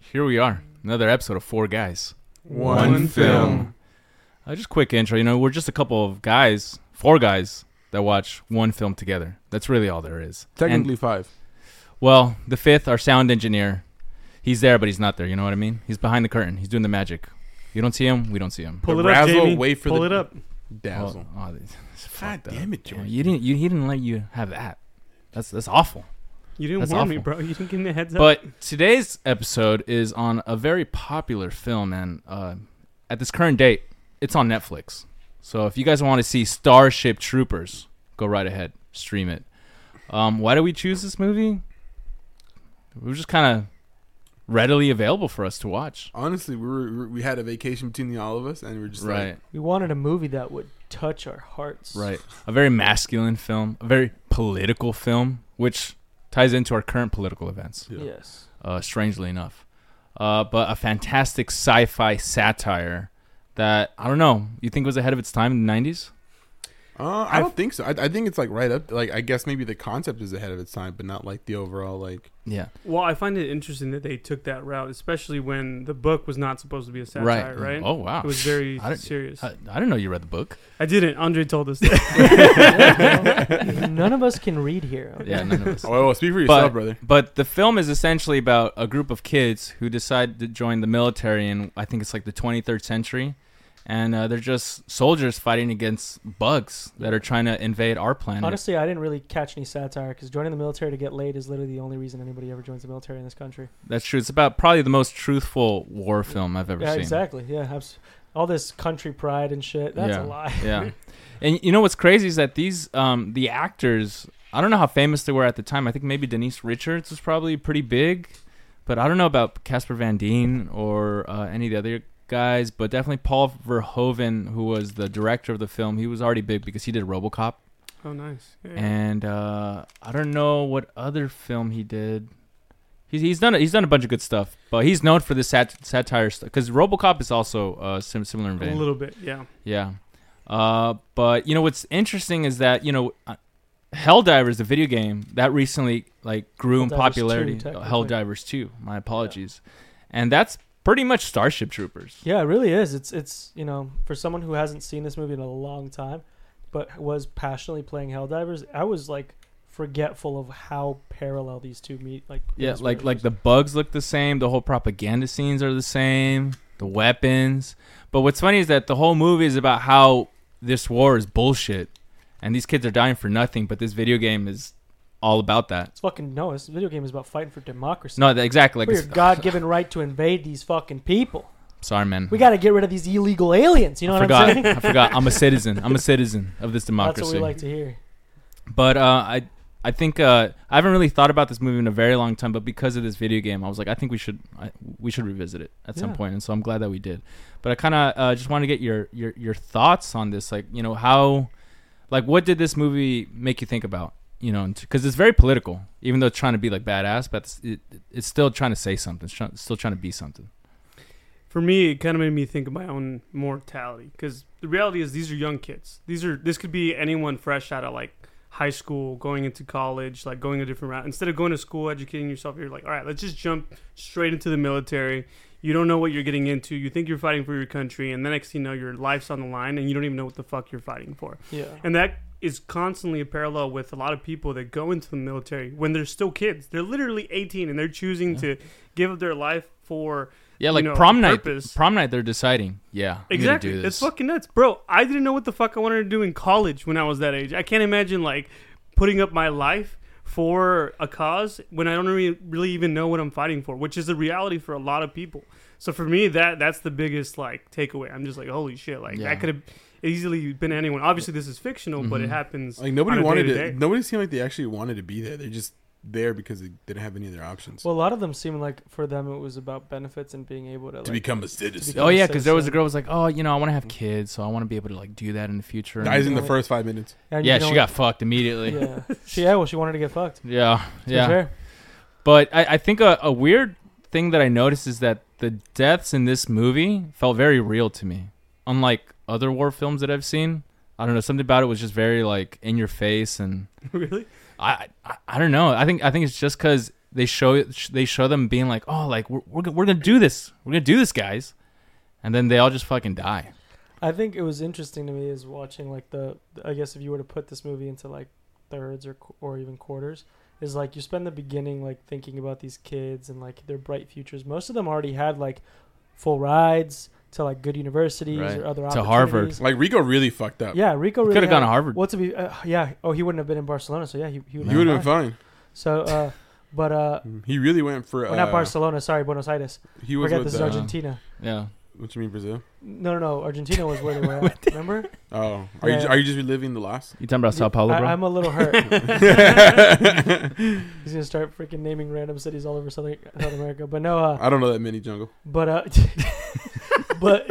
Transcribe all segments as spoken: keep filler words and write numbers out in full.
here we are, another episode of Four Guys, One, One Film. Uh, just quick intro. You know, we're just a couple of guys, four guys that watch one film together. That's really all there is. Technically and, five. Well, the fifth, our sound engineer, he's there, but he's not there. You know what I mean? He's behind the curtain. He's doing the magic. You don't see him. We don't see him. Pull The it up, razzle, Jamie. wait for Pull the it up. dazzle. Oh, oh, this- God fucked up. damn it, Yeah, George. you didn't. You, he didn't let you have that. That's that's awful. You didn't That's warn me, awful. bro. You didn't give me a heads up. But today's episode is on a very popular film, and uh, at this current date, it's on Netflix. So if you guys want to see Starship Troopers, go right ahead, stream it. Um, why did we choose this movie? It was just kind of readily available for us to watch. Honestly, we were we had a vacation between the all of us, and we were just Right, like, We wanted a movie that would touch our hearts. right. A very masculine film, a very political film, which ties into our current political events. yeah. Yes. Uh, strangely enough, uh, but a fantastic sci-fi satire that I don't know. You think was ahead of its time in the nineties? Uh, I don't think so. I, I think it's like right up. Like I guess maybe the concept is ahead of its time, but not like the overall like. Yeah, well, I find it interesting that they took that route, especially when the book was not supposed to be a satire, right? right. Oh wow, It was very I didn't- serious. I, I, I didn't know you read the book. didn't. Andre told us that. Yeah, well, none of us can read here. okay? Yeah, none of us. Oh, well, speak for yourself, But, brother. but the film is essentially about a group of kids who decide to join the military in, I think it's like the twenty-third century. And uh, they're just soldiers fighting against bugs that are trying to invade our planet. Honestly, I didn't really catch any satire because joining the military to get laid is literally the only reason anybody ever joins the military in this country. That's true. It's about probably the most truthful war film I've ever yeah, seen. exactly. Yeah, abs- all this country pride and shit. That's yeah. a lie. Yeah. And you know what's crazy is that these, um, the actors, I don't know how famous they were at the time. I think maybe Denise Richards was probably pretty big. But I don't know about Casper Van Dien or uh, any of the other guys, but definitely Paul Verhoeven, who was the director of the film, he was already big because he did RoboCop. Oh, nice. Yeah. And uh, I don't know what other film he did. He's he's done a, he's done a bunch of good stuff, but he's known for this sat- satire stuff because RoboCop is also uh, sim- similar in a vein. little bit, yeah. Yeah, uh, but you know what's interesting is that you know uh, Helldivers, the video game that recently like grew in Helldivers popularity. two, Uh, technically. Helldivers two. My apologies, and that's pretty much Starship Troopers. Yeah, it really is. It's it's you know, for someone who hasn't seen this movie in a long time, but was passionately playing Helldivers, I was like forgetful of how parallel these two meet. Like Yeah, previous like movies. like the bugs look the same. The whole propaganda scenes are the same. The weapons. But what's funny is that the whole movie is about how this war is bullshit, and these kids are dying for nothing. But this video game is all about that. It's fucking no. This video game is about fighting for democracy. No, that- exactly. Like, for your it's, God-given right to invade these fucking people. sorry, man. We got to get rid of these illegal aliens. You know I what forgot. I'm saying? I forgot. I'm a citizen. I'm a citizen of this That's democracy. what we like to hear. But uh, I I think uh, I haven't really thought about this movie in a very long time. But because of this video game, I was like, I think we should I, we should revisit it at some Yeah. point. And so I'm glad that we did. But I kind of uh, just want to get your, your your thoughts on this. Like, you know, how, like, what did this movie make you think about? You know, because it's very political, even though it's trying to be like badass, but it's, it, it's still trying to say something. It's trying, still trying to be something. For me, it kind of made me think of my own mortality because the reality is these are young kids. These are this could be anyone fresh out of like high school, going into college, like going a different route. Instead of going to school, educating yourself, you're like, all right, let's just jump straight into the military. You don't know what you're getting into. You think you're fighting for your country, and the next thing you know, your life's on the line, and you don't even know what the fuck you're fighting for. Yeah. And that is constantly a parallel with a lot of people that go into the military when they're still kids. They're literally eighteen, and they're choosing Yeah. to give up their life for Yeah, you like know, prom night. purpose. Prom night, they're deciding. Yeah, we need to Exactly. do It's this. fucking nuts. Bro, I didn't know what the fuck I wanted to do in college when I was that age. I can't imagine, like, putting up my life for a cause when I don't really, really even know what I'm fighting for, which is a reality for a lot of people. So for me, that that's the biggest, like, takeaway. I'm just like, holy shit. Like, Yeah. that could have easily been anyone. Obviously, this is fictional, but it Mhm. happens. Like nobody on a wanted day-to-day. to. Nobody seemed like they actually wanted to be there. They're just there because they didn't have any other options. Well, a lot of them seem like for them it was about benefits and being able to, to like, become a citizen. become Oh a yeah, because there was a citizen. girl who was like, oh, you know, I want to have kids, so I want to be able to like do that in the future. Dies in you the know, first five minutes. and you yeah, can she only- got fucked immediately. Yeah, Yeah. She, yeah. Well, she wanted to get fucked. yeah. To be fair. But I, I think a, a weird thing that I noticed is that the deaths in this movie felt very real to me, unlike other war films that I've seen. I don't know, something about it was just very like in your face, and Really? I, I I don't know. I think I think it's just because they show they show them being like, oh, like we're we're, we're gonna do this, we're gonna do this, guys, and then they all just fucking die. I think it was interesting to me is watching like the. I guess if you were to put this movie into like thirds or or even quarters, is like you spend the beginning like thinking about these kids and like their bright futures. Most of them already had like full rides to like good universities Right. or other To opportunities. Harvard. Like Rico really fucked up. Yeah, Rico really Could have had- gone to Harvard. Well, to be uh, yeah. Oh, he wouldn't have been in Barcelona, so yeah, he he would He would have been fine. So, uh, but uh, He really went for. well, Uh, not Barcelona. Sorry, Buenos Aires. He was Forget with. this is Uh, Argentina. Yeah. what you mean Brazil? No, no, no. Argentina was where they were at. Remember? Oh, are Yeah. you are you just reliving the loss? You talking about Sao Paulo, bro? I, I'm a little hurt. He's gonna start freaking naming random cities all over Southern South America. But no, uh, I don't know that many, Jungle. but uh, but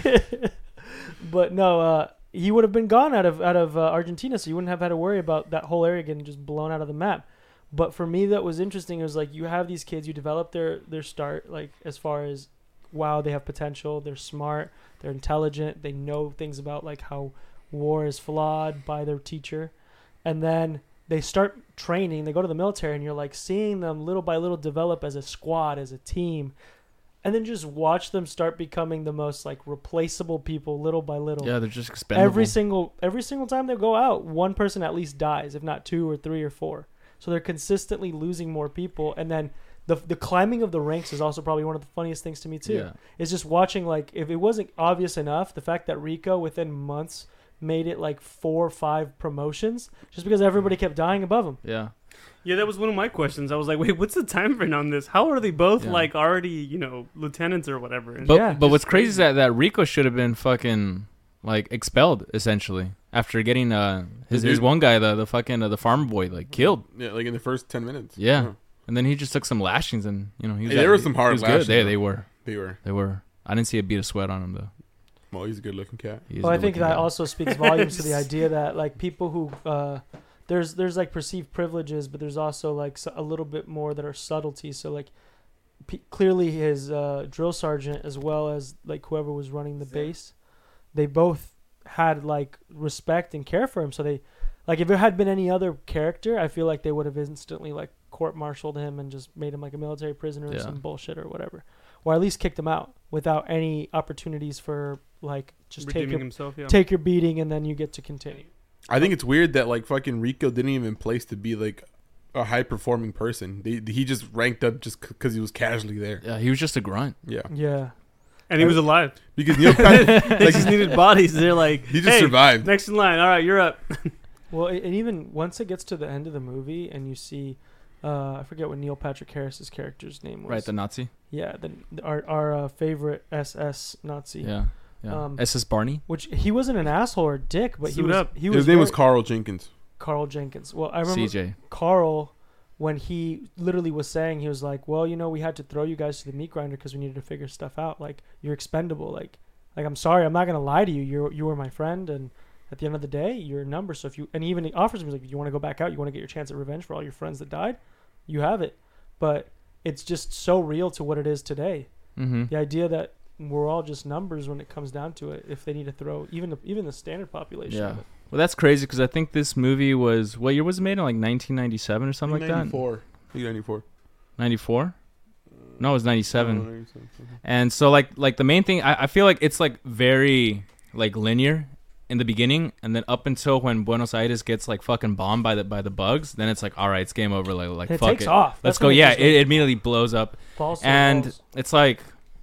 but no, uh, he would have been gone out of out of uh, Argentina, so you wouldn't have had to worry about that whole area getting just blown out of the map. But for me, that was interesting. It was like you have these kids, you develop their their start, like as far as wow, they have potential, they're smart, they're intelligent, they know things about like how war is flawed by their teacher, and then they start training, they go to the military, and you're like seeing them little by little develop as a squad, as a team, and then just watch them start becoming the most like replaceable people little by little. Yeah, they're just expendable. Every single every single time they go out, one person at least dies, if not two or three or four. So they're consistently losing more people, and then the the climbing of the ranks is also probably one of the funniest things to me too. Yeah. Is just watching like if it wasn't obvious enough, the fact that Rico within months made it like four or five promotions just because everybody kept dying above him. Yeah. Yeah, that was one of my questions. I was like, wait, what's the time frame on this? How are they both Yeah. like already, you know, lieutenants or whatever? And But Yeah, but just what's crazy crazy. is that, that Rico should have been fucking like expelled essentially after getting uh his, Dude. his one guy the the fucking uh, the farm boy like killed. Yeah, like in the first ten minutes. Yeah. And then he just took some lashings and you know he was Hey, there at- were some hard he was good. lashings, They though. they were They were. they were. I didn't see a beat of sweat on him though. Well, he's a good looking cat. He is Well, a I think good-looking that guy. also speaks volumes to the idea that like people who uh, there's there's like perceived privileges, but there's also like s- a little bit more that are subtleties. So like p- clearly his uh, drill sergeant as well as like whoever was running the base, they both had like respect and care for him. So they like if it had been any other character, I feel like they would have instantly like court-martialed him and just made him like a military prisoner or Yeah. some bullshit or whatever, or at least kicked him out without any opportunities for like just take redeeming your himself. Yeah. take your beating and then you get to continue. I think it's weird that like fucking Rico didn't even place to be like a high performing person. They, he just ranked up just because he was casually there. Yeah, he was just a grunt. Yeah, Yeah. and he was alive. because Neil Patrick, They just needed bodies. They're like, he just hey, survived. next in line. All right, you're up. Well, a- and even once it gets to the end of the movie and you see, uh, I forget what Neil Patrick Harris's character's name was. Right, the Nazi. yeah, the, our our uh, favorite S S Nazi. Yeah. Yeah. Um, S S Barney. Which he wasn't an asshole or a dick, but he Suit was. up. He was. His name was very- Carl Jenkins. Carl Jenkins. Well, I remember C J. Carl when he literally was saying, he was like, well, you know, we had to throw you guys to the meat grinder because we needed to figure stuff out. Like, you're expendable. Like, like I'm sorry, I'm not gonna lie to you. You're you were my friend, and at the end of the day, you're a number. So if you and he even he offers me like, you want to go back out, you want to get your chance at revenge for all your friends that died, you have it. But it's just so real to what it is today. Mm-hmm. The idea that we're all just numbers when it comes down to it. If they need to throw even the, even the standard population. Yeah. Of it. Well, that's crazy because I think this movie was what year was it made in like nineteen ninety-seven or something like that. ninety-four. I think ninety-four. ninety-four. No, it was ninety-seven. No, ninety-seven. And so like like the main thing I, I feel like it's like very like linear in the beginning, and then up until when Buenos Aires gets like fucking bombed by the by the bugs, then it's like all right, it's game over. Like like And it fuck takes it, off. let's That's go. when it Yeah, just it, it immediately blows up, falls to and walls. it's like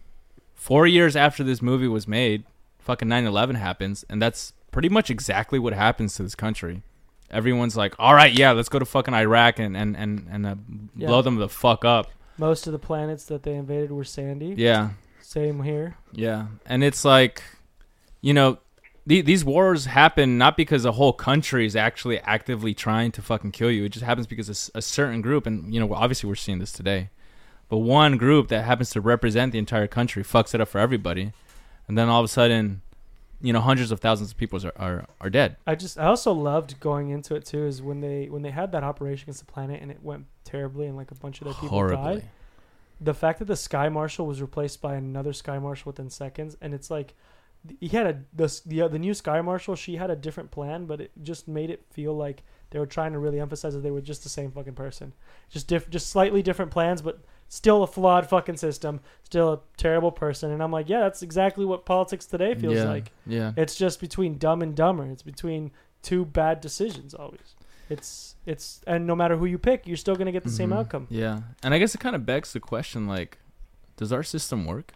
four years after this movie was made, fucking nine eleven happens, and that's pretty much exactly what happens to this country. Everyone's like, all right, yeah, let's go to fucking Iraq and and and and uh, Yeah. blow them the fuck up. Most of the planets that they invaded were sandy. Yeah. Same here. Yeah, and it's like, you know, the, these wars happen not because a whole country is actually actively trying to fucking kill you. It just happens because a, s- a certain group, and you know, obviously we're seeing this today, but one group that happens to represent the entire country fucks it up for everybody, and then all of a sudden, you know, hundreds of thousands of people are are, are dead. I just I also loved going into it too is when they when they had that operation against the planet and it went terribly and like a bunch of their people Horribly. died. The fact that the Sky Marshal was replaced by another Sky Marshal within seconds, and it's like he had a the the, the new Sky Marshal. She had a different plan, but it just made it feel like they were trying to really emphasize that they were just the same fucking person, just diff- just slightly different plans, but still a flawed fucking system, still a terrible person. And I'm like, yeah, that's exactly what politics today feels yeah, like. Yeah. It's just between dumb and dumber. It's between two bad decisions always. It's it's and no matter who you pick, you're still gonna get the same Mhm. outcome. Yeah. And I guess it kind of begs the question, like, does our system work?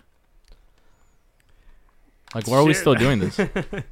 Like, why are we Shit. still doing this?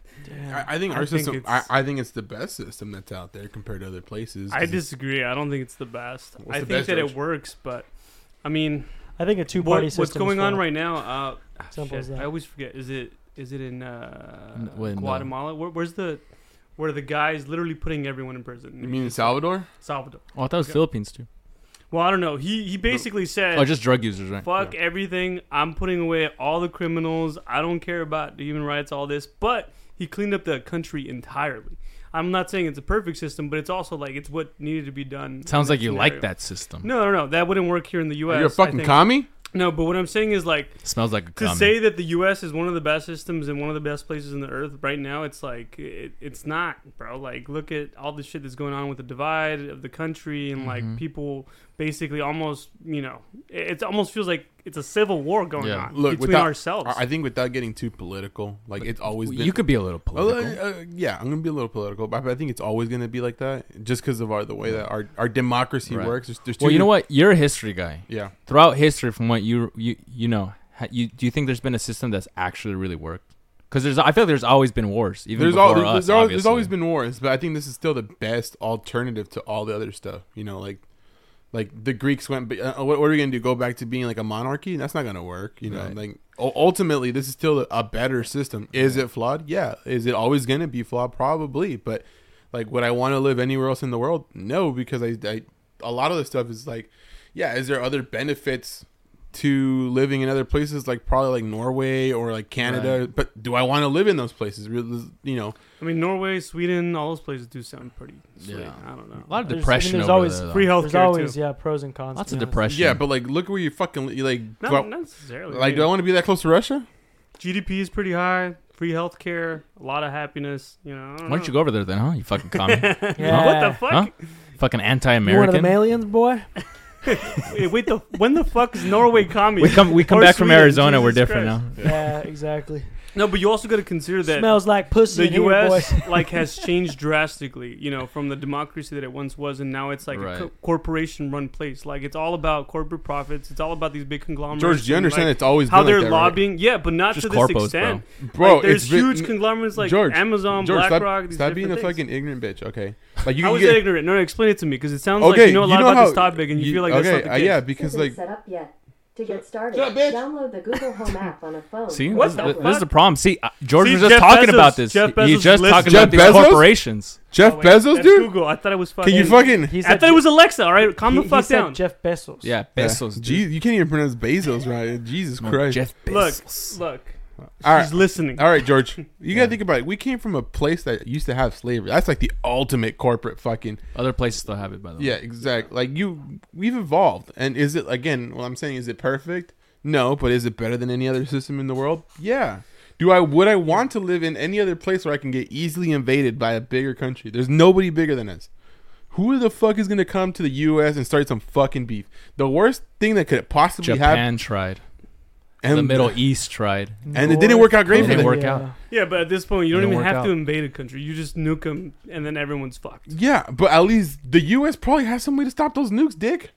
I, I think I our think system. I, it's- I think it's the best system that's out there compared to other places. I 'cause it's- disagree. I don't think it's the best. What's I the think best, that George? it works, but I mean, I think a two-party what, system. what's going is on flawed. right now? Uh, Simple shit, as that. I always forget. Is it is it in uh, N- wait, no. Guatemala? Where, where's the where the guy's literally putting everyone in prison? You mean in Salvador? Salvador? Oh, I thought it was Okay. Philippines too. Well, I don't know. He he basically said, Oh, just drug users, right? "Fuck everything. I'm putting away all the criminals. I don't care about the human rights, all this." But he cleaned up the country entirely. I'm not saying it's a perfect system, but it's also like it's what needed to be done. Sounds in like that you scenario. like that system. No, no, no. That wouldn't work here in the U S. Are you a I fucking think. commie? No, but what I'm saying is like Smells like a to commie. say that the U S is one of the best systems and one of the best places in the earth right now. It's like it, it's not, bro. Like look at all the shit that's going on with the divide of the country and like Mhm. people basically almost, you know, it, it almost feels like it's a civil war going Yeah. on Look, between without- ourselves. I I think without getting too political, like it's always been. you could be a little Well, political. uh, uh, yeah, I'm gonna be a little political, but I think it's always gonna be like that, just because of our the way that our, our democracy Right. works. There's, there's Well, two- you know what? You're a history guy. Yeah, Throughout history, from what you you you know, ha- you do you think there's been a system that's actually really worked? Because there's, I feel like there's always been wars. Even there's before all, there's, us, there's, always, there's obviously. always been wars, but I think this is still the best alternative to all the other stuff. You know, like like the Greeks went. Uh, what, what are we gonna do? Go back to being like a monarchy? That's not gonna work. You know, Right. like u- ultimately, this is still a, a better system. Is it flawed? Yeah. Is it always gonna be flawed? Probably. But like, would I want to live anywhere else in the world? No, because I, I a lot of the stuff is like, yeah. Is there other benefits to living in other places, like probably like Norway or like Canada? Right. But do I want to live in those places? Really, you know. I mean, Norway, Sweden, all those places do sound pretty sweet. Yeah. I don't know. A lot of There's- depression I mean, there's over always there. though. Free There's healthcare always too. yeah pros and cons. Lots to of be honest. depression. Yeah, but like, look where you fucking li- like. No, do I- not necessarily. like, do I want to be that close to Russia? G D P is pretty high. Free healthcare, a lot of happiness. You know. I don't Why don't you go over there then, huh? You fucking commie. Yeah. What the fuck? Huh? Fucking You one of anti-American. them aliens, boy? Wait, wait the when the fuck is Norway commie? we come we come Or back from Sweden, Arizona. We're Jesus different Christ. now. Yeah, exactly. No, but you also got to consider that Smells like pussy the in here, U S boy. like has changed drastically. You know, from the democracy that it once was, and now it's like Right. a co- corporation-run place. Like it's all about corporate profits. It's all about these big conglomerates. George, do you and, understand like, it's always how been they're like that, right? lobbying? Yeah, but not Just to this corpos, extent. bro? Like, there's it's been- huge conglomerates like George, Amazon, George, stop, BlackRock. These stop being a different things. fucking ignorant bitch. Okay, like you How can is get. that ignorant? No, no, explain it to me because it sounds Okay, like you know a lot you know about this how- topic, and you, you- feel like okay, that's not the uh, case. yeah, because Isn't like set up yet. To get started, Shut up, bitch. download the Google Home app on a phone. See, What this, the this fuck? is the problem. See, uh, George See, was just Jeff talking Bezos- about this. Jeff He- He's Bezos just lists- talking Jeff about these Bezos? corporations. Jeff Oh, wait, Bezos, that's dude. Google. I thought it was Can fucking. you fucking? He I said, thought it was Alexa. All right, calm he, the fuck he said down. Jeff Bezos. Yeah, Bezos. dude. Gee, you can't even pronounce Bezos right. Jesus No, Christ. Jeff Look, Bezos. look. All right. She's listening. All right, George. You Yeah. gotta think about it. We came from a place that used to have slavery. That's like the ultimate corporate fucking. Other places still have it, by the way. Yeah, exactly. Like you, we've evolved. And is it again? What I'm saying is it perfect? No, but is it better than any other system in the world? Yeah. Do I would I want to live in any other place where I can get easily invaded by a bigger country? There's nobody bigger than us. Who the fuck is gonna come to the U S and start some fucking beef? The worst thing that could possibly happen. Japan tried. And the Middle East tried. And it didn't work out great It for didn't them. work out. Yeah, but at this point, you don't Didn't even work have to out. invade a country. You just nuke them, and then everyone's fucked. Yeah, but at least the U S probably has some way to stop those nukes, Dick.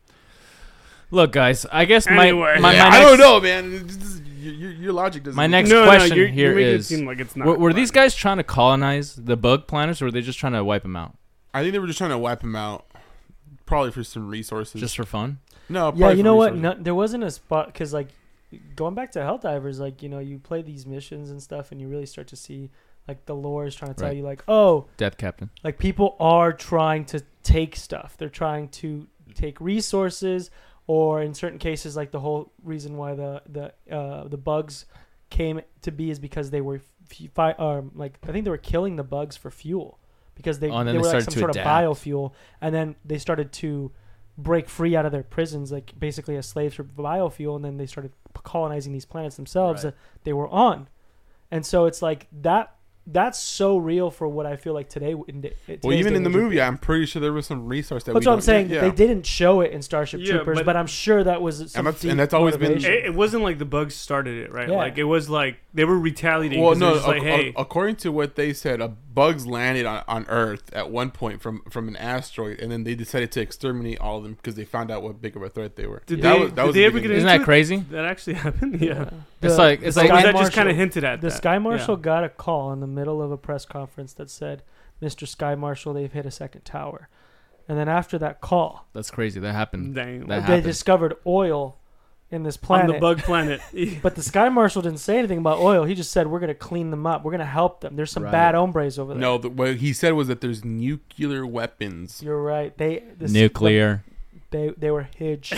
Look, guys. I guess Anyway. my my, Yeah, my I next, don't know, man. It's just- your, your, your logic doesn't. My next no, question no, you're, here you're making is: it seem like it's not. were, were but- these guys trying to colonize the bug planners, or were they just trying to wipe them out, I think they were just trying to wipe him out, probably for some resources. just for fun? no, Yeah, probably you for know what? resources. No, there wasn't a spot because, like, going back to Helldivers, like, you know, you play these missions and stuff, and you really start to see, like, the lore is trying to tell Right. you, like, oh, Death Captain. like, people are trying to take stuff. They're trying to take resources, or in certain cases, like, the whole reason why the the uh, the bugs came to be is because they were, f- fi- um, like, I think they were killing the bugs for fuel because they, Oh, and they then were they like started some to sort of adapt. biofuel, and then they started to break free out of their prisons, like basically as slaves for biofuel, and then they started colonizing these planets themselves Right. that they were on. And so it's like that that's so real for what I feel like today. In the, Well, even in the movie, I'm pretty sure there was some resource that That's we what I'm don't- saying. Yeah. They didn't show it in Starship Yeah, Troopers, but, but- I'm sure that was some And that's- deep and that's always been- motivation. It, it wasn't like the bugs started it, right? Yeah. Like it was like they were retaliating. Well, 'cause they no. were just like, ac- hey, according to what they said, a bugs landed on, on Earth at one point from, from an asteroid, and then they decided to exterminate all of them because they found out what big of a threat they were. did that they, was, that did was they the ever beginning. get Isn't into that it? crazy? That actually happened. Yeah. It's The- like- the it's Or like- was Sky that just kind Marshal- of hinted at? The that? Sky Marshal Yeah. got a call in the middle of a press conference that said, "Mister Sky Marshal, they've hit a second tower." And then after that call, That's crazy. That happened. Dang. That they happened. discovered oil in this On planet. the bug planet. But the Sky Marshal didn't say anything about oil. He just said, "We're going to clean them up. We're going to help them. There's some Right. bad hombres over there." No, the, what he said was that there's nuclear weapons. You're right. They this, Nuclear. They they were hidge.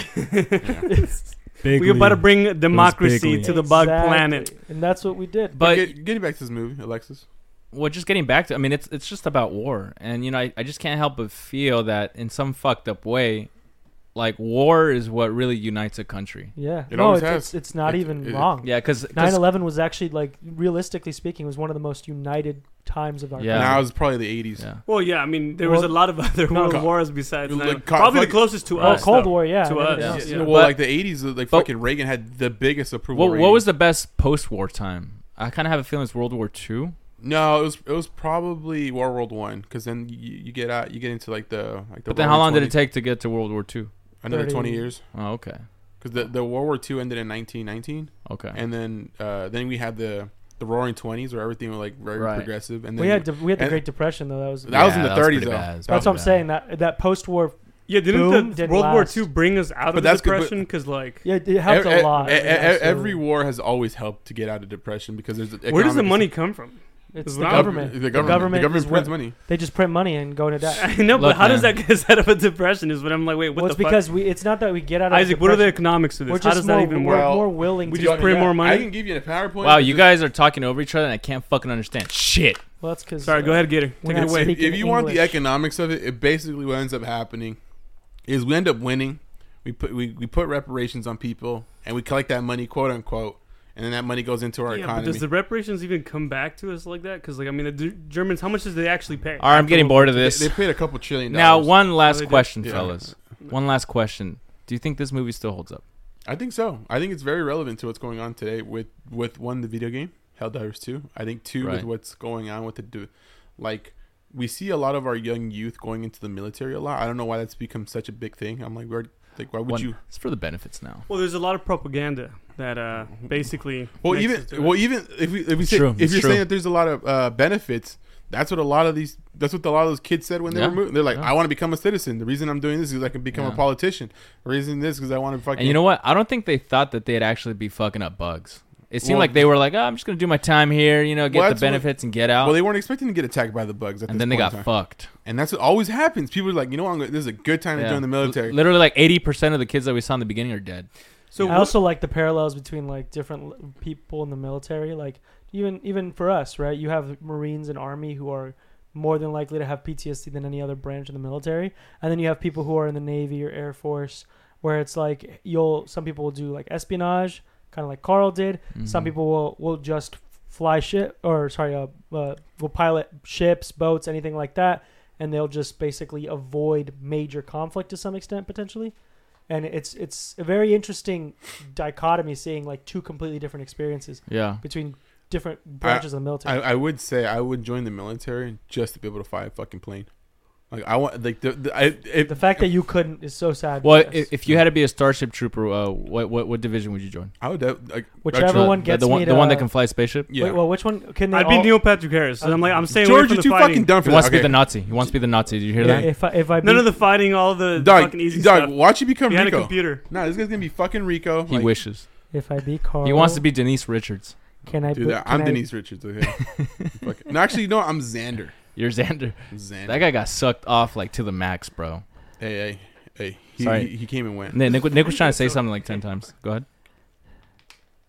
we about to bring democracy bigly. to the bug Exactly. planet. And that's what we did. But get, getting back to this movie, Alexis. well, just getting back to, I mean, it's it's just about war, and you know, I, I just can't help but feel that in some fucked up way, like war is what really unites a country. Yeah. It no, always it's, has. it's it's not It- even it- wrong. Yeah, because nine eleven was actually, like, realistically speaking, was one of the most united times of our Yeah. Now it's probably the eighties. yeah. Well, yeah, I mean, there was Well, a lot of other no, world co- wars besides like, nine- co- probably like- the closest to Oh, us. Cold though. War, yeah. To and us, everything yeah. else. You Yeah. know, well, But- like the eighties, like but- fucking Reagan had the biggest approval. What, rating. what was the best post-war time? I kind of have a feeling it's World War Two. No, it was it was probably World War One because then you, you get out you get into like the like the. But then, how long did it take to get to World War Two? Another thirty twenty years Oh, okay, because the the World War Two ended in nineteen nineteen, okay. and then uh, then we had the the Roaring Twenties where everything was like very Right. progressive, and then We had de- we had the and- Great Depression, though. That was that was in Yeah, the that was thirties pretty though. bad. It's that's what I'm bad. saying. That that post-war, Yeah, didn't Boom, the didn't World War last. Two bring us out But of that's good, depression? Because like, yeah, it helped E- e- a lot. e- e- Yeah, absolutely. every war has always helped to get out of depression because there's where does the economic- money come from? It's Is the what government. The The government, government, the government is prints what- money. They just print money and go to debt. I know, but Look, how does man. that get us out of a depression? Is what I'm like. Wait, what Well, it's the fuck? because we. It's not that we get out of Isaac, what are the depression. economics of We're this? How just does more, that even we're work? more willing We to just do print that. more money? I can give you a PowerPoint. Wow, It's you just- guys are talking over each other, and I can't fucking understand shit. Well, that's because. Sorry, go ahead, get it. we're Take it not away. If, speaking if you want the English. economics of it, it basically what ends up happening is we end up winning. We put we, we put reparations on people, and we collect that money, quote unquote, and then that money goes into our Yeah, but economy. does the reparations even come back to us like that? Because like, I mean, the D- Germans, how much did they actually pay? All right, I'm getting bored of they, this. they paid a couple trillion Now, dollars. one last they did. question, Yeah. fellas. One last question. Do you think this movie still holds up? I think so. I think it's very relevant to what's going on today with with one the video game Helldivers two. I think two with Right. what's going on with the do, like we see a lot of our young youth going into the military a lot. I don't know why that's become such a big thing. I'm like, where like why would One- you? It's for the benefits now. Well, there's a lot of propaganda that uh, basically. Well, makes even us do it. well, even if we if we It's say true. if It's you're true. saying that there's a lot of uh, benefits, that's what a lot of these. That's what a lot of those kids said when they Yeah. were moving. They're like, Yeah. I want to become a citizen. The reason I'm doing this is because I can become Yeah. a politician. The reason this because I want to fucking. And you know what? I don't think they thought that they'd actually be fucking up bugs. It seemed Well- like they were like, oh, I'm just going to do my time here, you know, get Well, the that's what- benefits and get out. Well, they weren't expecting to get attacked by the bugs, at and this then they point got in time. fucked. And that's what always happens. People are like, you know what? I'm gonna, this is a good time to Yeah. join the military. L- literally, like eighty percent of the kids that we saw in the beginning are dead. So I what- also like the parallels between like different l- people in the military. Like even even for us, right? You have Marines and Army who are more than likely to have P T S D than any other branch of the military, and then you have people who are in the Navy or Air Force, where it's like you'll some people will do like espionage, kind of like Carl did. Some Mhm. people will will just fly ship or sorry, uh, uh, will pilot ships, boats, anything like that, and they'll just basically avoid major conflict to some extent potentially. And it's it's a very interesting dichotomy, seeing like two completely different experiences Yeah. between different branches of the military. I, I would say I would join the military just to be able to fly a fucking plane. Like I want, like the, the I, if, the fact that you couldn't is so sad. Well, for us. if, if you had to be a Starship Trooper, uh, what, what what division would you join? I would have, like Whichever actually- one The- gets the one, me the one that to- can fly a spaceship. Yeah. Wait, well, which one can they? I'd be all- Neil Patrick Harris. So I'm like, I'm staying away George, from you're the too fighting. fucking dumb for He that. wants to be Okay. the Nazi. He wants to be the Nazi. Did you hear Yeah, that? if I if I None beat- of the fighting, all the Dog, fucking easy dog, stuff. watch you become Behind a Rico. computer. Nah, this guy's gonna be fucking Rico. He like, wishes. if I beat Carl, He wants to be Denise Richards. Can I? Dude, be- that, can I'm I- Denise Richards. Okay. Fuck. No, actually, no, I'm Xander. You're Xander. I'm Xander. That guy got sucked off like to the max, bro. Hey, hey, hey. He, Sorry. he, he came and went. Nick, Nick, Nick was trying to say something like ten times. Go ahead.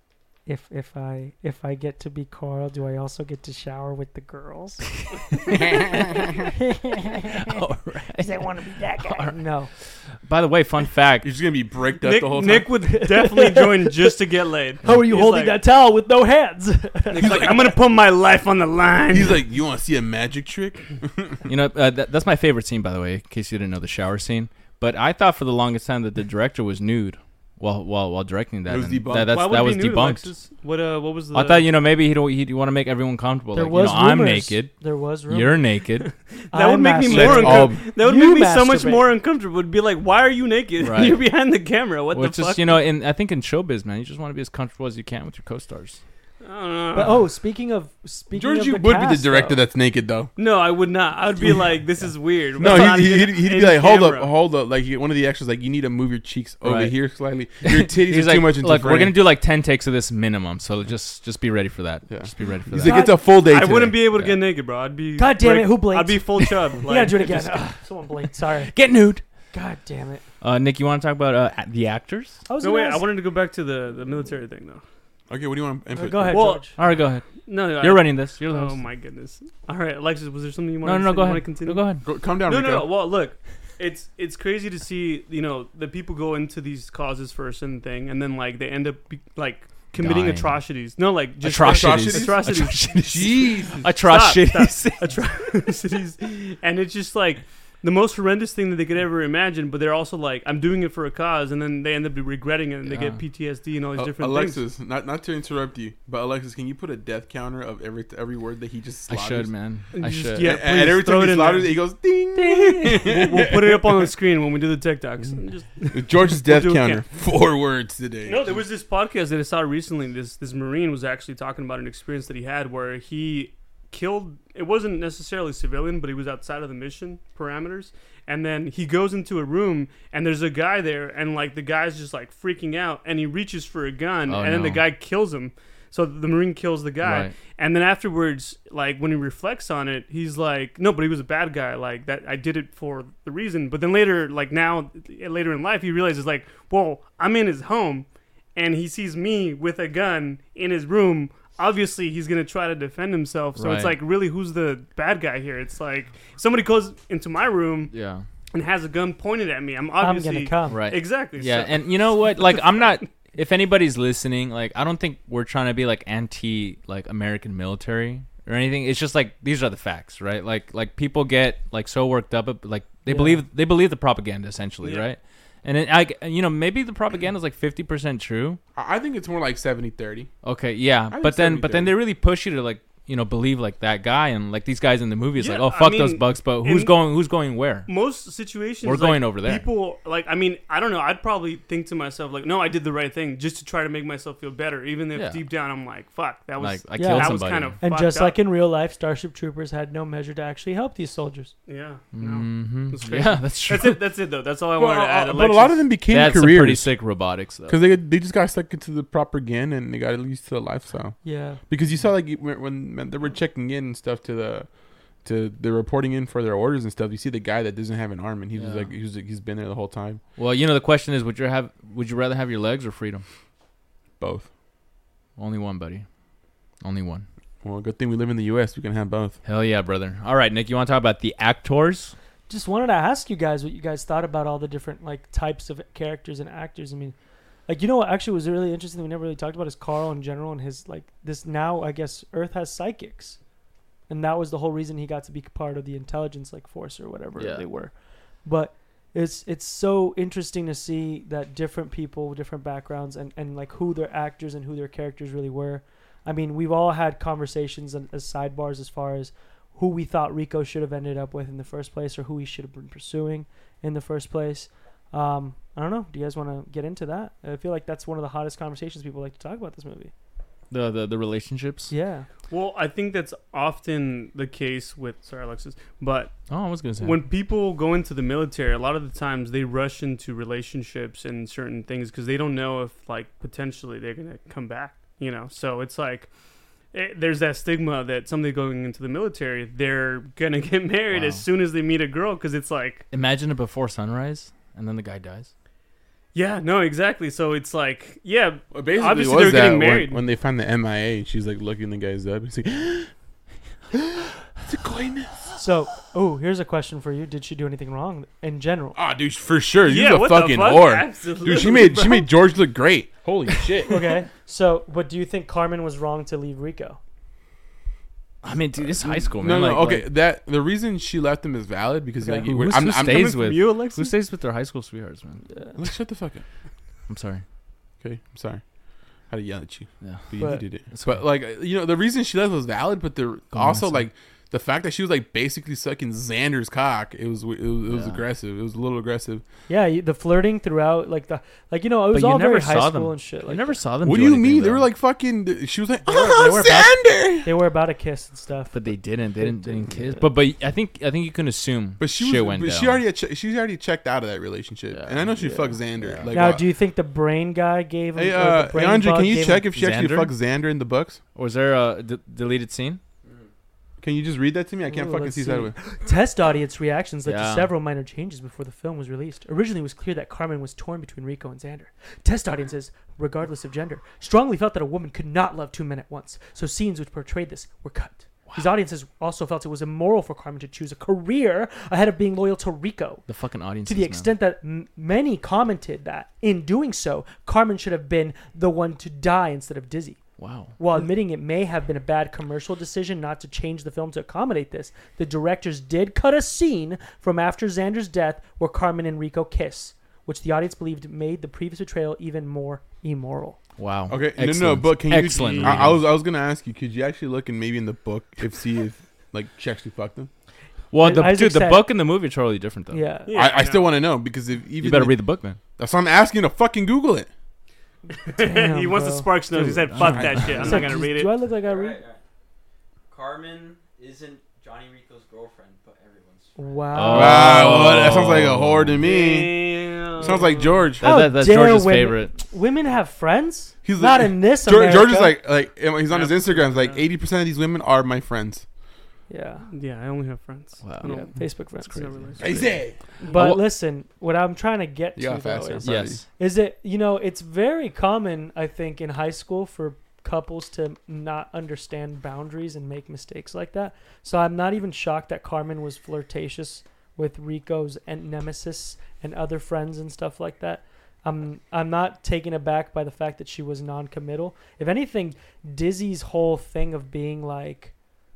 if if I if I get to be Carl, do I also get to shower with the girls? All right. Because I want to be that guy. No. By the way, fun fact. You're just gonna be bricked up Nick, the whole time. Nick would definitely join just to get laid. How are you He's holding like- that towel with no hands? Nick's like, I'm gonna put my life on the line. He's like, you want to see a magic trick? You know, uh, that, that's my favorite scene, by the way, in case you didn't know the shower scene. But I thought for the longest time that the director was nude while while while directing that. It was and debunked. That, that's, Why would that it was be nude, debunked. Alexis? What uh, what was the? I thought, you know, maybe he'd he'd want to make everyone comfortable. There like, was you know, I'm rumors. naked. There was rumors. You're naked. that would make me Let's more all- uncomfortable. That would You make me so much masturbate. more uncomfortable. It'd be like, why are you naked? Right. You're behind the camera. What Well, the it's fuck? just, you know, in I think in showbiz, man, you just want to be as comfortable as you can with your co-stars. I don't know. But oh, speaking of speaking George, of you the would be cast, the director though, that's naked though. no, I would not. I would be like, this is weird. No, What's on he'd, he'd, hidden- he'd be hidden like, hold camera? up, hold up. Like he- one of the extras, like you need to move your cheeks over Right. here slightly. Your titties He's are like, too much into look, frame. we're gonna do like ten takes of this minimum, so just just be ready for that. Yeah. Just be ready for He's that. like, it's a full day. I today. wouldn't be able to Yeah. get naked, bro. I'd be. God damn it, like- who blinked? I'd be full chub. You Like, gotta do it again. just- Ugh, someone blinked. Sorry. Get nude. God damn it. Uh, Nick, you want to talk about uh, a- the actors? I was No, gonna wait. I ask- wanted to go back to the, the military thing, though. Okay, what do you want? to Uh, input? go ahead, Well, George. All right, go ahead. No, no. You're I, running this. You're the Oh host. my goodness. All right, Alexis, was there something you No, wanted no, no. to Go say? You wanna ahead. Continue? Go ahead. Go, calm down, No, Rico. no, no. Well, look, it's it's crazy to see, you know, that people go into these causes for a certain thing, and then like they end up be, like committing Dying. atrocities. No, like just Atrocities. atrocities, Atrocities. Jeez. Atrocities. atrocities, and it's just like the most horrendous thing that they could ever imagine. But they're also like, I'm doing it for a cause, and then they end up regretting it, and they Yeah. get P T S D and all these Uh, different things. Alexis, not not to interrupt you, but Alexis, can you put a death counter of every every word that he just I slaughters? should, man. And I you just should. get- And, Yeah, and please, every throw time it he in slaughters there. it, he goes ding. we'll, we'll put it up on the screen when we do the TikToks. And just- George's death do a counter. Four words today. No, there was this podcast that I saw recently. This this Marine was actually talking about an experience that he had where he killed. It wasn't necessarily civilian, but he was outside of the mission parameters. And then he goes into a room, and there's a guy there, and like the guy's just like freaking out, and he reaches for a gun, Oh, and then the no. guy kills him. So the Marine kills the guy, Right. and then afterwards, like when he reflects on it, he's like, "No, but he was a bad guy. Like that, I did it for the reason." But then later, like now, later in life, he realizes like, "Well, I'm in his home, and he sees me with a gun in his room." Obviously, he's gonna try to defend himself. So it's Right. like, really, who's the bad guy here? It's like somebody goes into my room Yeah. and has a gun pointed at me. I'm I'm obviously gonna come. Right. exactly. Yeah, so- and you know what? Like, I'm not. If anybody's listening, like, I don't think we're trying to be like anti like American military or anything. It's just like these are the facts, right? Like, like people get like so worked up, like they Yeah. believe they believe the propaganda essentially, Yeah. right? And it, I, you know, maybe the propaganda is like fifty percent true. I I think it's more like seventy thirty. Okay, yeah, think but then but then seventy they really push you to like you know believe like that guy and like these guys in the movies like Yeah, oh I fuck those mean, bugs, but who's in- going who's going where? most situations We're like, going over there. People like, I mean, I don't know. I'd probably think to myself like, no, I did the right thing, just to try to make myself feel better, even if Yeah. deep down I'm like, fuck, that was Like I Yeah. killed that was somebody. kind of And fucked just up. like in real life, Starship Troopers had no measure to actually help these soldiers. yeah, no. Mhm. That's crazy. Yeah, that's true. That's it. That's it though. That's all I But, wanted to add. uh, but a lot of them became That's some pretty careers sick robotics though. because they they just got stuck into the propaganda and they got used to the lifestyle. Yeah. Because you saw like when, when they were checking in and stuff to the to the reporting in for their orders and stuff, you see the guy that doesn't have an arm and he was Yeah. like he was, he's been there the whole time. Well, you know the question is, would you have would you rather have your legs or freedom? Both. Only one, buddy. Only one. Well, good thing we live in the U S. We can have both. Hell yeah, brother. All right, Nick, you want to talk about the actors? Just wanted to ask you guys what you guys thought about all the different like types of characters and actors. I mean, like you know what actually was really interesting that we never really talked about is Carl in general and his like this now I guess Earth has psychics. And that was the whole reason he got to be part of the intelligence like force or whatever Yeah. they were. But it's it's so interesting to see that different people with different backgrounds and, and like who their actors and who their characters really were. I mean, we've all had conversations and as sidebars as far as who we thought Rico should have ended up with in the first place or who he should have been pursuing in the first place. Um, I don't know. Do you guys want to get into that? I feel like that's one of the hottest conversations people like to talk about this movie. The the, the relationships? Yeah. Well, I think that's often the case with sorry, Alexis, but Oh, I was gonna say. when people go into the military, a lot of the times they rush into relationships and certain things because they don't know if like potentially they're gonna come back. You know, so it's like it, there's that stigma that somebody going into the military, they're gonna get married Wow. as soon as they meet a girl because it's like Imagine it before sunrise, and then the guy dies. Yeah, no, exactly. So it's like, yeah, Well, basically, obviously was they're that getting when- married. when, they find the M I A. She's like looking the guys up. He's like, "That's a coyness." So, oh, here's a question for you. Did she do anything wrong in general? Ah, dude, for sure. She's yeah, a what fucking the fuck? whore. Absolutely, Dude, she made bro. she made George look great. Holy shit. Okay. So, but do you think Carmen was wrong to leave Rico? I mean, dude, this is high school, No, man. no, Like- okay. like, that the reason she left him is valid because Okay. like who, we're- who's- I'm, who I'm stays Coming with from you, Alexis? who stays with their high school sweethearts, man? Like, shut the fuck up. I'm sorry. Okay, I'm sorry. I had to yell at you. Yeah. But, But- you did it. It's But okay. like you know, the reason she left was valid, but the Go also on, like the fact that she was like basically sucking Xander's cock. It was it was, it was Yeah. aggressive. It was a little aggressive. Yeah, you, the flirting throughout, like the, like you know, it was But you all very never high saw school them. and shit. I Like never saw them. What do do you anything, mean? They though. were like fucking. She was like, They were- oh, they were about- Xander. they were about to kiss and stuff. But they didn't. They didn't. They didn't kiss. Yeah. But but I think I think you can assume. But she shit was. went But down. she already had che- she's already checked out of that relationship, Yeah. and I know she Yeah. fucked Xander. Yeah. Like, Now, uh, do you think the brain guy gave him? hey, or uh, the brain hey, Andre, bug can you gave check him- if she actually Xander? fucked Xander in the books? Was there a d- deleted scene? Can you just read that to me? I can't Ooh, fucking let's see see. that way. Test audience reactions led Yeah. to several minor changes before the film was released. Originally, it was clear that Carmen was torn between Rico and Xander. Test audiences, regardless of gender, strongly felt that a woman could not love two men at once, so scenes which portrayed this were cut. These audiences also felt it was immoral for Carmen to choose a career ahead of being loyal to Rico. The fucking audience. To the extent that m- many commented that, in doing so, Carmen should have been the one to die instead of Dizzy. Wow. While admitting it may have been a bad commercial decision not to change the film to accommodate this, the directors did cut a scene from after Xander's death where Carmen and Rico kiss, which the audience believed made the previous betrayal even more immoral. Wow. Okay, no, no, Excellent. but can you? Excellent. I, I was, I was gonna ask you. Could you actually look and maybe in the book if see if like she actually fucked him? Well, the Isaac dude, the said- book and the movie are totally different though. Yeah. Yeah, I, I I still know. want to know because if even You better the- read the book, man. That's why I'm asking to fucking Google it. Damn, he wants the bro. Sparks nose. He Dude, said, I "Fuck don't that know. shit. I'm He's not like, gonna read Do I it." look like I Alright, read? alright. Carmen isn't Johnny Rico's girlfriend, but everyone's. Wow. Oh. Wow, well, that sounds like a whore to me. Damn. Sounds like George. That, How that, that's dare George's women- favorite. Women have friends? He's Not like, in this George, George is America. like like he's on his Instagram. It's like eighty percent of these women are my friends. Yeah. Yeah, I only have friends. Wow. I Yeah, don't- Facebook friends. it's no relation. They say. But Oh, wh- listen, what I'm trying to get You to got though faster. is, Sorry. Yes. is it, you know, it's very common, I think, in high school for couples to not understand boundaries and make mistakes like that. So I'm not even shocked that Carmen was flirtatious with Rico's and nemesis and other friends and stuff like that. I'm I'm not taken aback by the fact that she was non-committal. If anything, Dizzy's whole thing of being like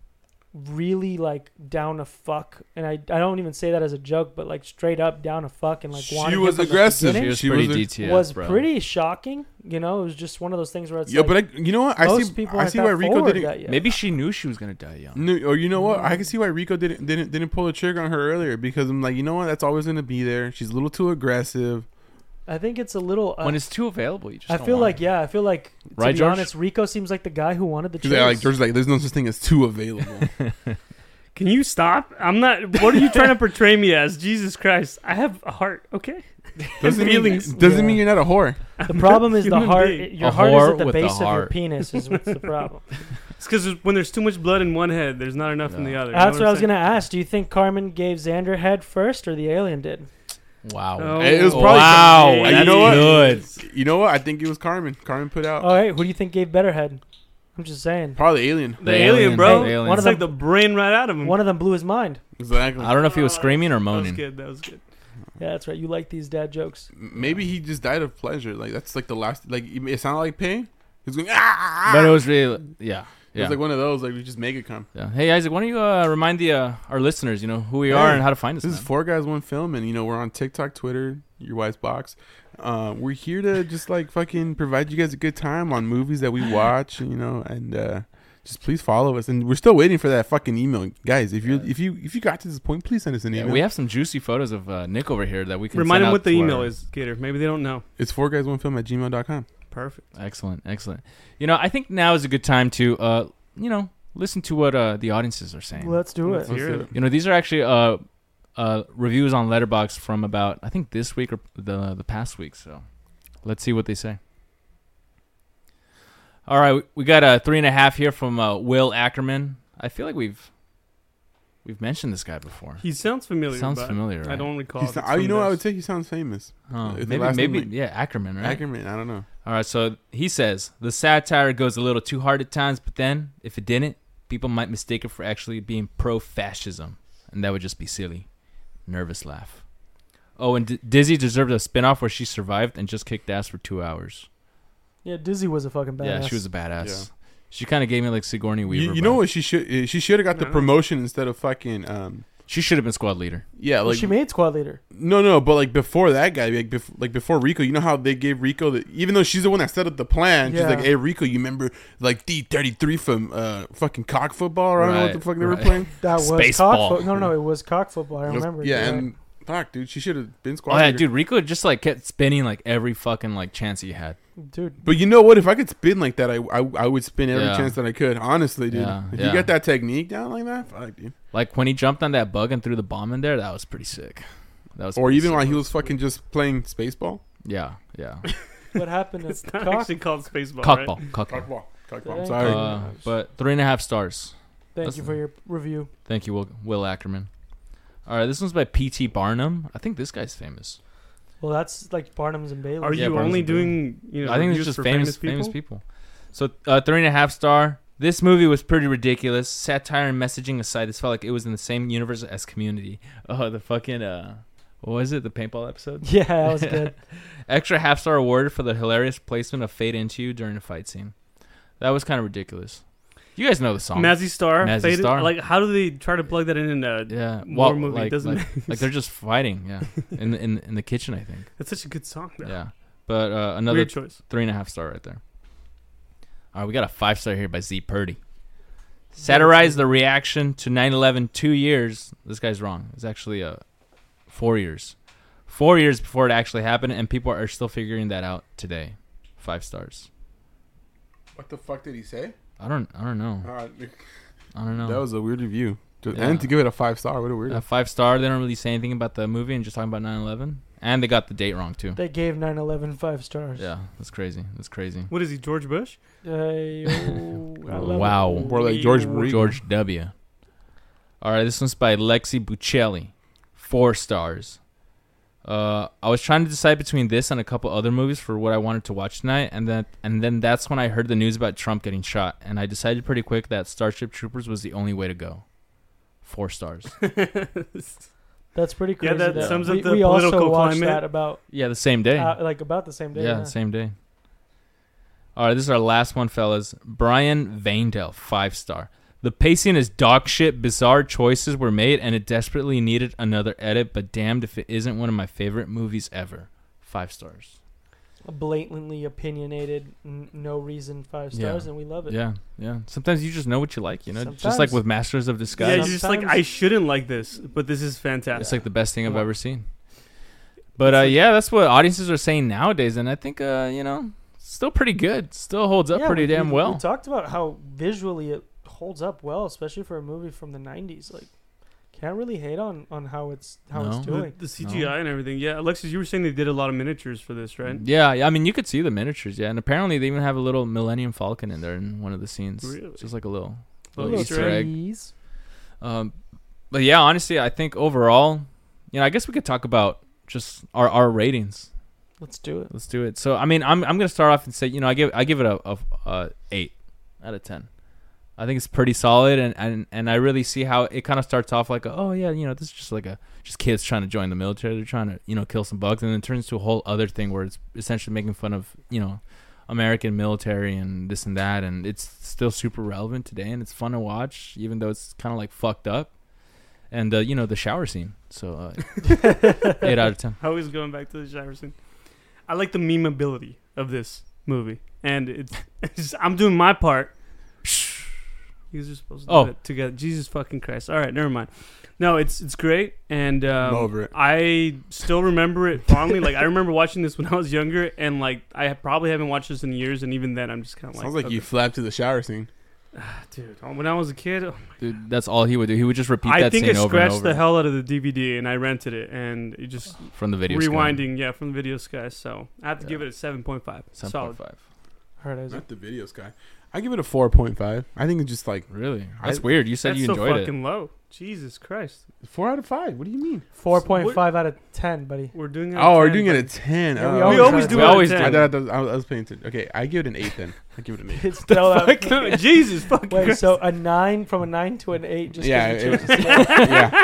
really like down to fuck, and I, I don't even say that as a joke, but like straight up down to fuck and like She wanting him was from the aggressive. beginning She was She pretty was a- D T F, was bro. pretty shocking. You know, it was just one of those things where it's Yeah, like, but I, you know what? I most see. people I aren't see that why Rico forward didn't. that yet. Maybe she knew she was gonna die young. No, or you know what? I can see why Rico didn't didn't didn't pull the trigger on her earlier because I'm like, you know what? That's always gonna be there. She's a little too aggressive. I think it's a little. Uh, When it's too available, you just. I don't feel want like it. yeah, I feel like to Right, be George? honest, Rico seems like the guy who wanted the She's chase. like, like George's like, there's no such thing as too available. Can you stop? I'm not. What are you trying to portray me as? Jesus Christ! I have a heart. Okay. Doesn't mean, feelings. doesn't Yeah. mean you're not a whore. The problem is the Human heart. being. Your A heart is whore at the with the base of your heart. penis. Is what's the problem. It's because when there's too much blood in one head, there's not enough in the Yeah. other. You know That's what I I'm was saying? gonna ask. Do you think Carmen gave Xander head first, or the alien did? Wow. Oh. It was probably wow. Hey, you That's know what? good. You know what? I think it was Carmen. Carmen put out All right, who do you think gave better head? I'm just saying. probably Alien. The alien, bro. The alien. One It's of like the brain right out of him. One of them blew his mind. Exactly. I don't know if he was Oh, screaming or That was moaning. good. That was good. Yeah, that's right. You like these dad jokes. Maybe he just died of pleasure. Like that's like the last. Like it sounded like pain. He's going ah. But it was really, yeah, It yeah. was like one of those. Like we just make it come. yeah. Hey Isaac, why don't you uh, remind the uh, our listeners, you know, who we are Hey, and how to find us? This is man? Four Guys One Film, and you know we're on TikTok, Twitter, Your Wife's Box. Uh, we're here to just like fucking provide you guys a good time on movies that we watch, you know, and uh, just please follow us. And we're still waiting for that fucking email, guys. If you if you if you got to this point, please send us an Yeah, email. we have some juicy photos of uh, Nick over here that we can Remind send him out what the to email our- is, Gator. Maybe they don't know. It's four guys one film at gmail dot com. Perfect. Excellent, excellent. You know, I think now is a good time to, uh, you know, listen to what uh, the audiences are saying. Let's do Let's it. hear Let's it. You know, these are actually uh, uh, reviews on Letterboxd from about I think this week or the the past week. So let's see what they say. All right, we got a three and a half here from uh, Will Ackerman. I feel like we've We've mentioned this guy before. He sounds familiar. Sounds but familiar, I right? don't recall. He's if not- it's I- you from know, what I this. would say he sounds famous. Oh, Is the maybe last name maybe like- yeah, Ackerman, right? Ackerman. I don't know. All right, so he says the satire goes a little too hard at times, but then if it didn't, people might mistake it for actually being pro-fascism, and that would just be silly. Nervous laugh. Oh, and D- Dizzy deserved a spin-off where she survived and just kicked ass for two hours. Yeah, Dizzy was a fucking badass. Yeah, she was a badass. Yeah. She kind of gave me like Sigourney Weaver. You, you know vibe. what she should? uh, She should have got the No. promotion instead of fucking. Um, She should have been squad leader. yeah, Well, like she made squad leader. no, no, but like before that guy, like, bef- like before Rico, you know how they gave Rico the, even though she's the one that set up the plan, she's Yeah. like, "Hey Rico, you remember like D thirty-three from uh fucking cock football? Or I don't know what the Right, fuck they were right. playing." That was Spaceball. cock. Fo- no, no, it was cock football. I It was- remember. yeah, You're and fuck, dude, she should have been squad Oh yeah, leader. dude, Rico just like kept spinning like every fucking like chance he had. right. dude. But you know what? If I could spin like that, I I, I would spin every Yeah. chance that I could. Honestly, dude. Yeah, if yeah. you get that technique down like that, fuck, dude. Like when he jumped on that bug and threw the bomb in there, that was pretty sick. That was Or pretty even sick. while he was fucking just playing spaceball. Yeah, yeah. What happened to It's not cock? actually called Spaceball. Right? Cockball, cockball. Cockball. Cockball. Thank I'm sorry. Uh, but three and a half stars. Thank That's- you for your review. Thank you, Will, Will Ackerman. All right, this one's by P T Barnum. I think this guy's famous. Well, that's like Barnum's and Bailey. Are Yeah, you Barnes only and Bailey. doing? You know, I think it's reviews just for famous, people? famous people. So uh, three and a half star. This movie was pretty ridiculous. Satire and messaging aside, this felt like it was in the same universe as Community. Oh, the fucking uh, what was it? The paintball episode. Yeah, that was good. Extra half star awarded for the hilarious placement of Fade Into You during a fight scene. That was kind of ridiculous. You guys know the song. Mazzy Star. Mazzy Faded- Star. Like, how do they try to plug that in in a yeah, war well, movie? like, It doesn't like, make like they're just fighting. Yeah, in the, in in the kitchen, I think. That's such a good song. Though. Yeah, but uh, another Weird choice. three and a half star right there. All right, we got a five star here by Z Purdy. Satirize the reaction to nine eleven two years. This guy's wrong. It's actually uh, four years. Four years before it actually happened, and people are still figuring that out today. Five stars. What the fuck did he say? I don't. I don't know. Uh, I don't know. that was a weird review. Just- Yeah. And to give it a five star, what a weird. a five star. They don't really say anything about the movie and just talking about nine eleven. And they got the date wrong too. They gave nine eleven five stars. Yeah, that's crazy. That's crazy. What is he, George Bush? Uh, yo, I love Wow. it. More like George Regal. George W. All right, this one's by Lexi Buccelli. Four stars. Uh, I was trying to decide between this and a couple other movies for what I wanted to watch tonight, and then and then that's when I heard the news about Trump getting shot, and I decided pretty quick that Starship Troopers was the only way to go. Four stars. That's pretty crazy. Yeah, that that sums we, up the we also political watched climate. that about Yeah, the same day. uh, like about the same day. yeah, Yeah, same day. All right, this is our last one, fellas. Brian Vaindell, five star. The pacing is dog shit. Bizarre choices were made, and it desperately needed another edit. But damned if it isn't one of my favorite movies ever. Five stars. blatantly opinionated, n- no reason five Yeah. stars, and we love it. Yeah, yeah. Sometimes you just know what you like, you know. Just like Sometimes. with Masters of Yeah, Disguise, you're just like, Sometimes- I shouldn't like this, but this is fantastic. it's like the best thing I've Yeah. ever seen. But uh, yeah, that's what audiences are saying nowadays, and I think uh, you know, still pretty good. Still holds up Yeah, pretty we- damn we, well. We talked about how visually it holds up well, especially for a movie from the nineties. Like, can't really hate on on how it's how it's No. doing. the, the C G I and everything. Yeah, Alexis, you were saying they did a lot of miniatures for this, right? Yeah, yeah, I mean, you could see the miniatures, yeah, and apparently they even have a little Millennium Falcon in there in one of the scenes, Really? just like a little, Little little Easter egg. tease. Um, but yeah, honestly, I think overall, you know, I guess we could talk about just our, our ratings. Let's do it. Let's do it. So, I mean, I'm I'm gonna start off and say, you know, I give I give it a, a, a eight out of ten. I think it's pretty solid, and, and, and I really see how it kind of starts off like, a, oh yeah, you know, this is just like a just kids trying to join the military. They're trying to, you know, kill some bugs, and then it turns to a whole other thing where it's essentially making fun of, you know, American military and this and that, and it's still super relevant today, and it's fun to watch, even though it's kind of like fucked up. And uh, you know, the shower scene. So uh, eight out of ten. Always going back to the shower scene. I like the memeability of this movie, and it's, it's I'm doing my part. You guys are supposed to do Oh. it together. Jesus fucking Christ! All right, never mind. No, it's it's great, and um, I'm over it. I still remember it fondly. Like I remember watching this when I was younger, and like I probably haven't watched this in years, and even then I'm just kind of like, Sounds like okay. you flapped to the shower scene. dude. When I was a kid, oh, Dude, that's all he would do. He would just repeat I that think scene I over and scratched over the hell out of the D V D, and I rented it, and it just from the video. sky. rewinding, yeah, from the video sky. So I have to Yeah. give it a seven point five. seven Solid. point five. All right, Isaac. Not the videos guy. I give it a four point five. I think it's just like Really? That's I- weird. You said That's you so enjoyed it. fucking low. Jesus Christ. four out of five. What do you mean? Four point five out of ten, buddy. We're doing it. Oh, we're doing it at ten. Yeah, we Oh. We always do We it always at do I, ten. it. thought I was, I was paying attention. Okay, I give it an eight then. I give it an eight. It's still that. Jesus fucking Wait, Christ. so a nine from a nine to an eight just 'cause Yeah, you it changed was- the scale. yeah,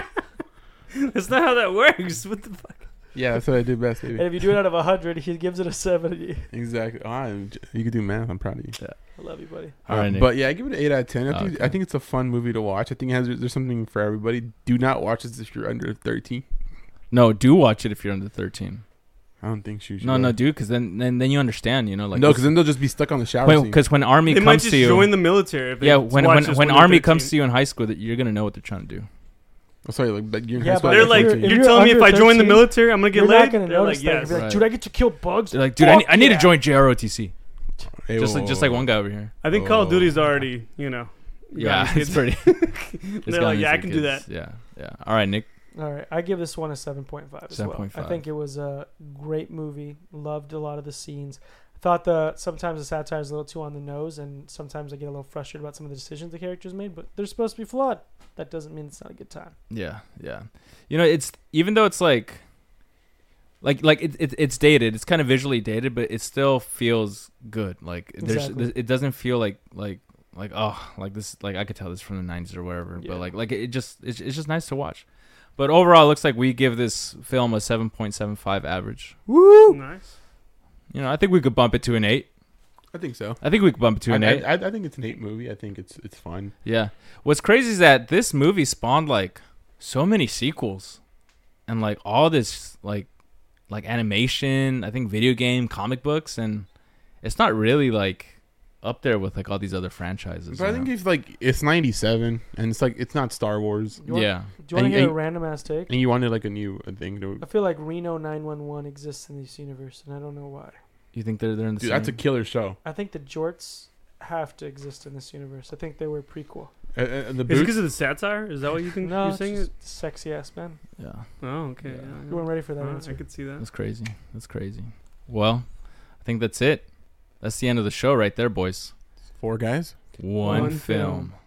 That's not how that works. What the fuck? yeah. That's what I do best, And baby. if you do it out of a hundred, he gives it a seventy. Exactly. Oh, I'm j- you can do math. I'm proud of you. I love you, buddy. All right, Um, Nick. but yeah, I give it an eight out of ten. I think, Okay. I think it's a fun movie to watch. I think it has there's something for everybody. Do not watch this if you're under thirteen. No, do watch it if you're under thirteen. I don't think you should. No, no, do because then, then then you understand. You know, like no, this- because then they'll just be stuck on the shower when scene. because when army They might comes just to you, join the military. If they yeah, when watch when this when they're army thirteen. comes to you in high school, that you're gonna know what they're trying to do. Oh, sorry, like, like you're in Yeah, high school. but They're at like, thirteen. if you're you're telling me if under I join the thirteen, military, I'm gonna get You're laid. not gonna They're notice like, that. yes. You'll be like, Right. dude, I get to kill bugs. They're like, dude, I need, I need to yeah. join J R O T C. Hey, Just whoa, like just whoa, like whoa. one guy over here. I think Call of Oh. Duty's already, you know. Yeah, got it's kids. pretty. It's They're got like, me yeah, I some can do kids. that. Yeah, yeah. All right, Nick. All right, I give this one a seven point five as well. I seven point five. think it was a great movie. Loved a lot of the scenes. Thought the sometimes the satire is a little too on the nose, and sometimes I get a little frustrated about some of the decisions the characters made. But they're supposed to be flawed. That doesn't mean it's not a good time. Yeah, yeah. You know, it's even though it's like, like, like it, it it's dated. It's kind of visually dated, but it still feels good. Like there's, Exactly. it doesn't feel like like like oh like this like I could tell this from the nineties or whatever. Yeah. But like like it just it's, it's just nice to watch. But overall, it looks like we give this film a seven point seven five average. Woo! Nice. You know, I think we could bump it to an eight. I think so. I think we could bump it to I, an I, eight. I, I think it's an eight movie. I think it's it's fun. Yeah. What's crazy is that this movie spawned like so many sequels and like all this like like animation, I think video game, comic books, and it's not really like up there with like all these other franchises. But I you think know? it's like it's ninety-seven, and it's like it's not Star Wars, You want- yeah. Do you want And- to hear a and- random ass take? and you wanted like a new uh, thing to. I feel like Reno nine one one exists in this universe, and I don't know why. You think they're they're in the Dude, same? that's a killer show. I think the jorts have to exist in this universe. I think they were prequel. Uh, uh, and the Is it boots. because of the satire? Is that what you think No, you're it's saying? just sexy ass man. yeah. Oh, okay. Yeah. Yeah, You weren't ready for that Alright, answer. I could see that. That's crazy. That's crazy. Well, I think that's it. That's the end of the show right there, boys. Four guys. One, One film. film.